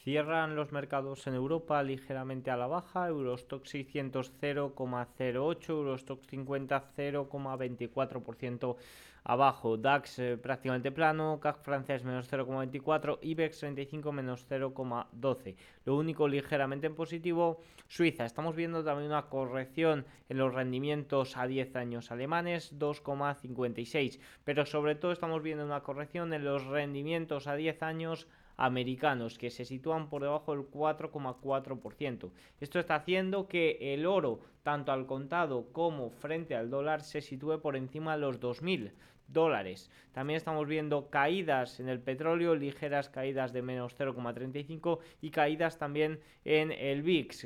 Cierran los mercados en Europa ligeramente a la baja, Eurostoxx 600 0,08, Eurostoxx 50 0,24% abajo, DAX prácticamente plano, CAC francés menos 0,24, IBEX 35 menos 0,12. Lo único ligeramente en positivo, Suiza. Estamos viendo también una corrección en los rendimientos a 10 años alemanes, 2,56, pero sobre todo estamos viendo una corrección en los rendimientos a 10 años americanos, que se sitúan por debajo del 4,4%. Esto está haciendo que el oro, tanto al contado como frente al dólar, se sitúe por encima de los 2.000 dólares. También estamos viendo caídas en el petróleo, ligeras caídas de menos 0,35 y caídas también en el VIX,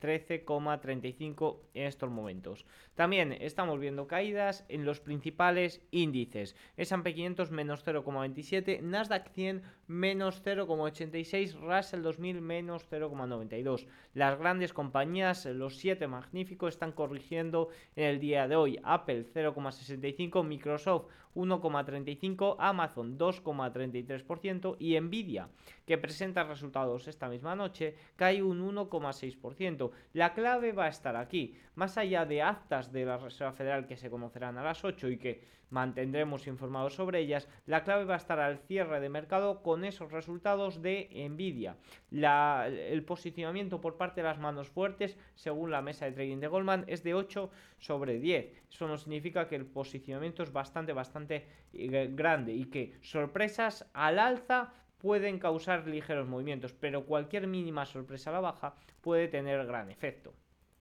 13,35 en estos momentos. También estamos viendo caídas en los principales índices, S&P 500 menos 0,27, Nasdaq 100 menos 0,86, Russell 2000 menos 0,92. Las grandes compañías, los 7 magníficos, están corrigiendo en el día de hoy. Apple 0,65, Microsoft 1,35, Amazon 2,33% y Nvidia, que presenta resultados esta misma noche, cae un 1,6%. La clave va a estar aquí, más allá de actas de la Reserva Federal que se conocerán a las 8 y que mantendremos informados sobre ellas, la clave va a estar al cierre de mercado con esos resultados de Nvidia. El posicionamiento por parte de las manos fuertes, según la mesa de trading de Goldman, es de 8 sobre 10. Eso no significa que el posicionamiento es bastante grande y que sorpresas al alza pueden causar ligeros movimientos, pero cualquier mínima sorpresa a la baja puede tener gran efecto.